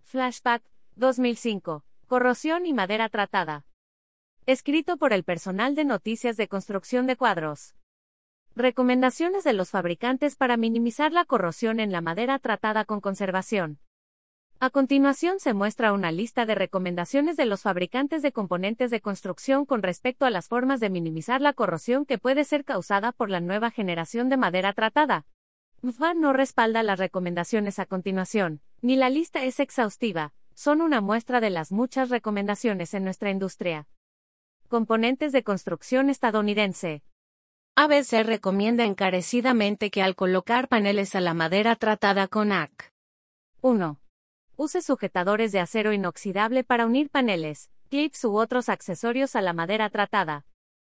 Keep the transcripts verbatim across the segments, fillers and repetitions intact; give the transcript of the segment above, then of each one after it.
Flashback, dos mil cinco. Corrosión y madera tratada. Escrito por el personal de noticias de construcción de cuadros. Recomendaciones de los fabricantes para minimizar la corrosión en la madera tratada con conservación. A continuación se muestra una lista de recomendaciones de los fabricantes de componentes de construcción con respecto a las formas de minimizar la corrosión que puede ser causada por la nueva generación de madera tratada. M F A no respalda las recomendaciones a continuación, ni la lista es exhaustiva, son una muestra de las muchas recomendaciones en nuestra industria. Componentes de construcción estadounidense. A B C recomienda encarecidamente que al colocar paneles a la madera tratada con A C. uno. Use sujetadores de acero inoxidable para unir paneles, clips u otros accesorios a la madera tratada.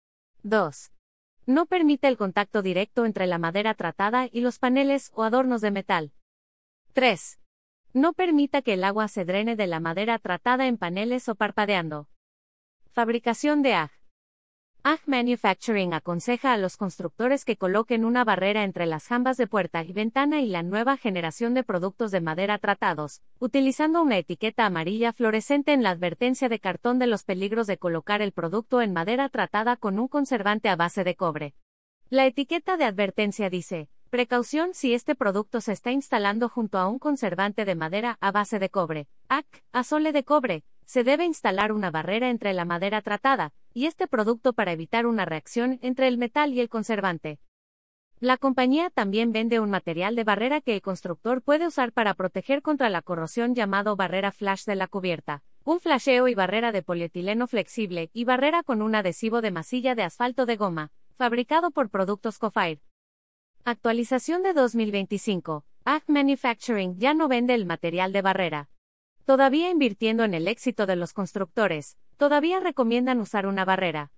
dos. No permite el contacto directo entre la madera tratada y los paneles o adornos de metal. tres. No permita que el agua se drene de la madera tratada en paneles o parpadeando. Fabricación de A G. A G Manufacturing aconseja a los constructores que coloquen una barrera entre las jambas de puerta y ventana y la nueva generación de productos de madera tratados, utilizando una etiqueta amarilla fluorescente en la advertencia de cartón de los peligros de colocar el producto en madera tratada con un conservante a base de cobre. La etiqueta de advertencia dice: precaución si este producto se está instalando junto a un conservante de madera a base de cobre, A C, azole de cobre. Se debe instalar una barrera entre la madera tratada y este producto para evitar una reacción entre el metal y el conservante. La compañía también vende un material de barrera que el constructor puede usar para proteger contra la corrosión llamado barrera flash de la cubierta, un flasheo y barrera de polietileno flexible y barrera con un adhesivo de masilla de asfalto de goma, fabricado por Productos Cofire. Actualización de dos mil veinticinco. A G Manufacturing ya no vende el material de barrera. Todavía invirtiendo en el éxito de los constructores, todavía recomiendan usar una barrera.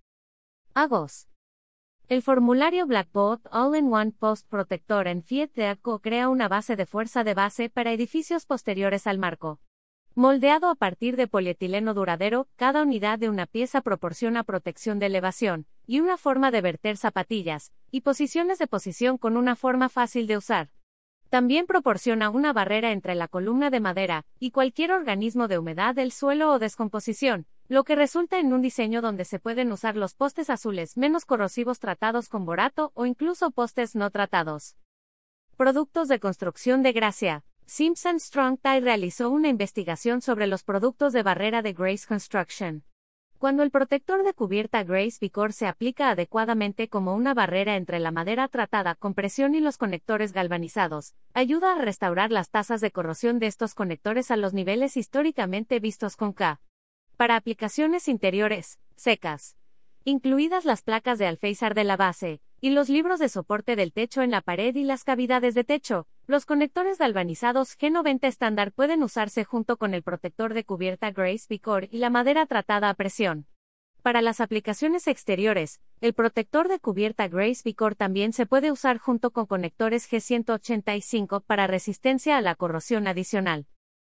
A G O S. El formulario Blackboard All-in-One Post Protector en Fiat de A C O crea una base de fuerza de base para edificios posteriores al marco. Moldeado a partir de polietileno duradero, cada unidad de una pieza proporciona protección de elevación, y una forma de verter zapatillas, y posiciones de posición con una forma fácil de usar. También proporciona una barrera entre la columna de madera y cualquier organismo de humedad del suelo o descomposición, lo que resulta en un diseño donde se pueden usar los postes azules menos corrosivos tratados con borato o incluso postes no tratados. Productos de construcción de Gracia. Simpson Strong-Tie realizó una investigación sobre los productos de barrera de Grace Construction. Cuando el protector de cubierta Grace Vicor se aplica adecuadamente como una barrera entre la madera tratada con presión y los conectores galvanizados, ayuda a restaurar las tasas de corrosión de estos conectores a los niveles históricamente vistos con K. Para aplicaciones interiores, secas, incluidas las placas de alféizar de la base, y los libros de soporte del techo en la pared y las cavidades de techo, los conectores galvanizados G noventa estándar pueden usarse junto con el protector de cubierta Grace Vicor y la madera tratada a presión. Para las aplicaciones exteriores, el protector de cubierta Grace Vicor también se puede usar junto con conectores G ciento ochenta y cinco para resistencia a la corrosión adicional.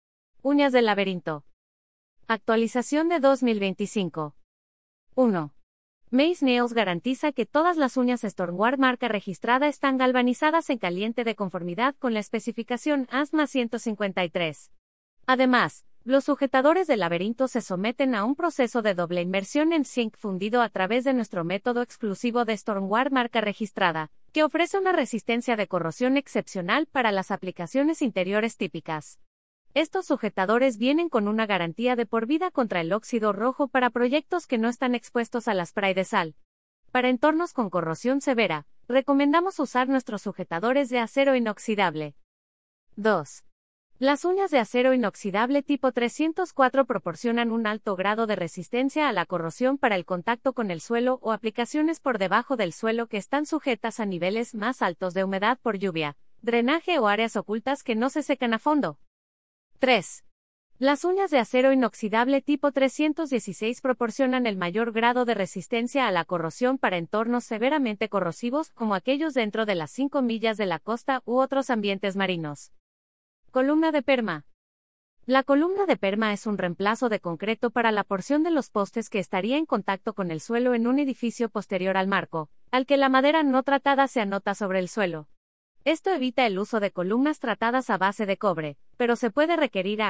Uñas del laberinto. Actualización de dos mil veinticinco. uno. Maze Nails garantiza que todas las uñas Stormward marca registrada están galvanizadas en caliente de conformidad con la especificación A S M A ciento cincuenta y tres. Además, los sujetadores del laberinto se someten a un proceso de doble inmersión en zinc fundido a través de nuestro método exclusivo de Stormward marca registrada, que ofrece una resistencia de corrosión excepcional para las aplicaciones interiores típicas. Estos sujetadores vienen con una garantía de por vida contra el óxido rojo para proyectos que no están expuestos al spray de sal. Para entornos con corrosión severa, recomendamos usar nuestros sujetadores de acero inoxidable. dos. Las uñas de acero inoxidable tipo trescientos cuatro proporcionan un alto grado de resistencia a la corrosión para el contacto con el suelo o aplicaciones por debajo del suelo que están sujetas a niveles más altos de humedad por lluvia, drenaje o áreas ocultas que no se secan a fondo. tres. Las uñas de acero inoxidable tipo trescientos dieciséis proporcionan el mayor grado de resistencia a la corrosión para entornos severamente corrosivos como aquellos dentro de las cinco millas de la costa u otros ambientes marinos. Columna de perma. La columna de perma es un reemplazo de concreto para la porción de los postes que estaría en contacto con el suelo en un edificio posterior al marco, al que la madera no tratada se anota sobre el suelo. Esto evita el uso de columnas tratadas a base de cobre, pero se puede requerir A C,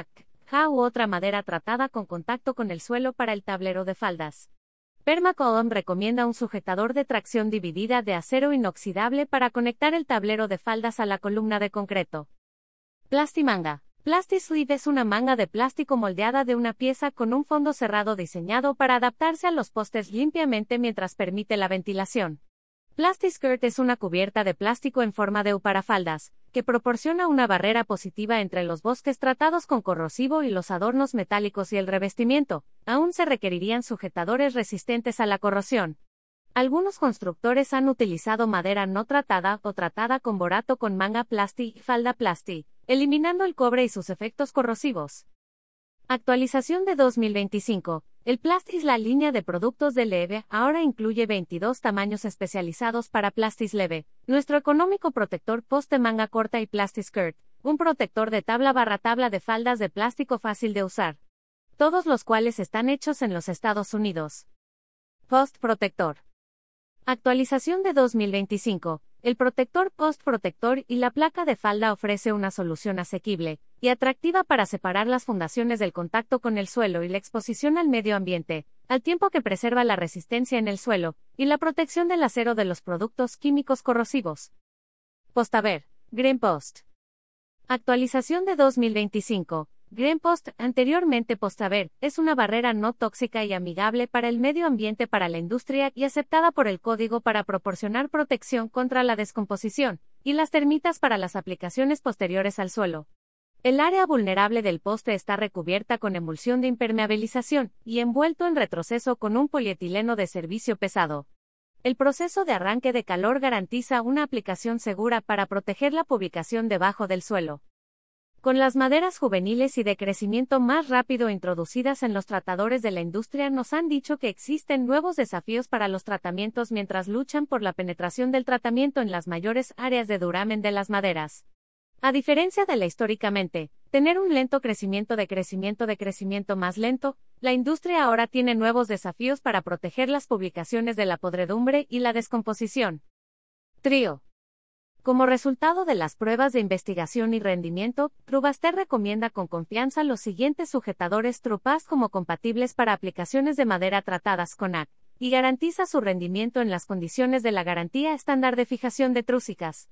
J A u otra madera tratada con contacto con el suelo para el tablero de faldas. Permacolumn recomienda un sujetador de tracción dividida de acero inoxidable para conectar el tablero de faldas a la columna de concreto. Plastimanga. Plastisleeve es una manga de plástico moldeada de una pieza con un fondo cerrado diseñado para adaptarse a los postes limpiamente mientras permite la ventilación. Plastiskirt es una cubierta de plástico en forma de U para faldas, que proporciona una barrera positiva entre los bosques tratados con corrosivo y los adornos metálicos y el revestimiento. Aún se requerirían sujetadores resistentes a la corrosión. Algunos constructores han utilizado madera no tratada o tratada con borato con manga plasti y falda plasti, eliminando el cobre y sus efectos corrosivos. Actualización de dos mil veinticinco. El Plastis, la línea de productos de Leve, ahora incluye veintidós tamaños especializados para Plastisleve, nuestro económico protector post de manga corta y Plastiskirt, un protector de tabla barra tabla de faldas de plástico fácil de usar. Todos los cuales están hechos en los Estados Unidos. Post protector. Actualización de dos mil veinticinco. El protector post protector y la placa de falda ofrece una solución asequible y atractiva para separar las fundaciones del contacto con el suelo y la exposición al medio ambiente, al tiempo que preserva la resistencia en el suelo y la protección del acero de los productos químicos corrosivos. Postaver. Green Post. Actualización de dos mil veinticinco. Green Post, anteriormente Postaver, es una barrera no tóxica y amigable para el medio ambiente para la industria y aceptada por el código para proporcionar protección contra la descomposición y las termitas para las aplicaciones posteriores al suelo. El área vulnerable del poste está recubierta con emulsión de impermeabilización y envuelto en retroceso con un polietileno de servicio pesado. El proceso de arranque de calor garantiza una aplicación segura para proteger la publicación debajo del suelo. Con las maderas juveniles y de crecimiento más rápido introducidas en los tratadores de la industria, nos han dicho que existen nuevos desafíos para los tratamientos mientras luchan por la penetración del tratamiento en las mayores áreas de duramen de las maderas. A diferencia de la históricamente, tener un lento crecimiento de crecimiento de crecimiento más lento, la industria ahora tiene nuevos desafíos para proteger las publicaciones de la podredumbre y la descomposición. Trío. Como resultado de las pruebas de investigación y rendimiento, Truvaster recomienda con confianza los siguientes sujetadores Trupast como compatibles para aplicaciones de madera tratadas con A C, y garantiza su rendimiento en las condiciones de la garantía estándar de fijación de trúsicas.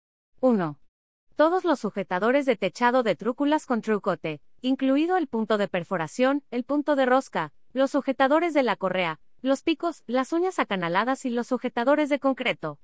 uno. Todos los sujetadores de techado de trúculas con Trucote, incluido el punto de perforación, el punto de rosca, los sujetadores de la correa, los picos, las uñas acanaladas y los sujetadores de concreto.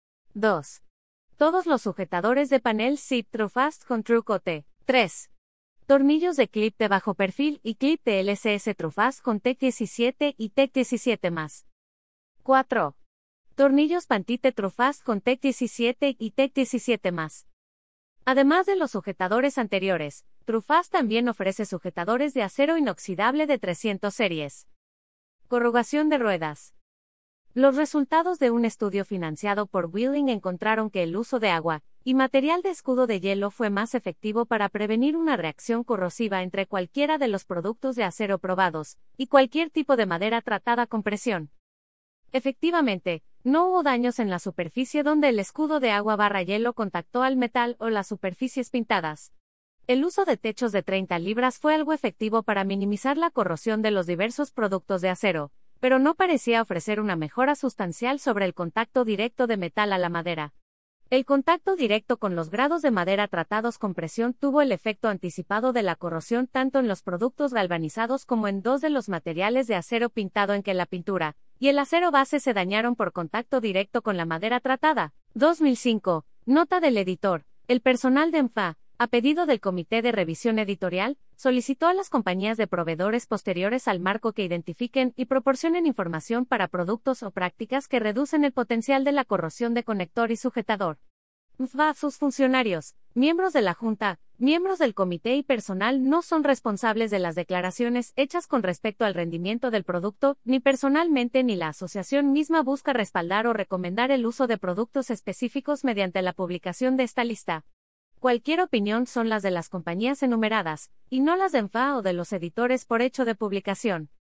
dos. Todos los sujetadores de panel Zip Trufast con Trucote. tres. Tornillos de clip de bajo perfil y clip de L C S Trufast con T E C diecisiete y T E C diecisiete más. cuatro. Tornillos Pantite Trufast con T E C diecisiete y T E C diecisiete más. Además de los sujetadores anteriores, Trufast también ofrece sujetadores de acero inoxidable de trescientos series. Corrugación de ruedas. Los resultados de un estudio financiado por Wheeling encontraron que el uso de agua y material de escudo de hielo fue más efectivo para prevenir una reacción corrosiva entre cualquiera de los productos de acero probados y cualquier tipo de madera tratada con presión. Efectivamente, no hubo daños en la superficie donde el escudo de agua barra hielo contactó al metal o las superficies pintadas. El uso de techos de treinta libras fue algo efectivo para minimizar la corrosión de los diversos productos de acero, pero no parecía ofrecer una mejora sustancial sobre el contacto directo de metal a la madera. El contacto directo con los grados de madera tratados con presión tuvo el efecto anticipado de la corrosión tanto en los productos galvanizados como en dos de los materiales de acero pintado en que la pintura y el acero base se dañaron por contacto directo con la madera tratada. dos mil cinco. Nota del editor. El personal de E N F A, a pedido del Comité de Revisión Editorial, solicitó a las compañías de proveedores posteriores al marco que identifiquen y proporcionen información para productos o prácticas que reducen el potencial de la corrosión de conector y sujetador. E N F A, sus funcionarios, miembros de la Junta, miembros del comité y personal no son responsables de las declaraciones hechas con respecto al rendimiento del producto, ni personalmente ni la asociación misma busca respaldar o recomendar el uso de productos específicos mediante la publicación de esta lista. Cualquier opinión son las de las compañías enumeradas, y no las de E N F A o de los editores por hecho de publicación.